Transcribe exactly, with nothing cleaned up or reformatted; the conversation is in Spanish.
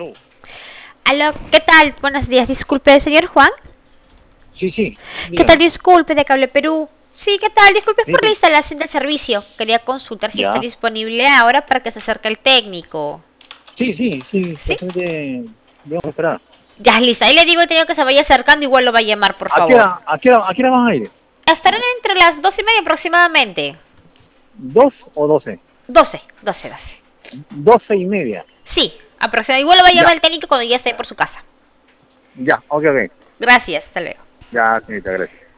Aló. Aló, ¿qué tal? Buenos días, disculpe, señor Juan. Sí, sí, ¿Qué tal? dígame. Disculpe, de Cable Perú. Sí, ¿qué tal? Disculpe Sí, por la sí. instalación del servicio. Quería consultar si está Ya. disponible ahora para que se acerque el técnico. Sí, sí, sí, ¿Sí? perfectamente. Vamos a esperar. Ya, listo. Ahí le digo, tengo que se vaya acercando, igual lo va a llamar, por ¿A qué favor. hora, a qué hora, a qué hora van a ir? Estarán entre las dos y media aproximadamente. ¿Dos o doce? Doce, doce, doce. Doce y media. Sí, aproximadamente. Igual lo va a llamar Ya, el técnico cuando ya esté por su casa. ya, ok, ok. Gracias, hasta luego. Ya, señorita, gracias.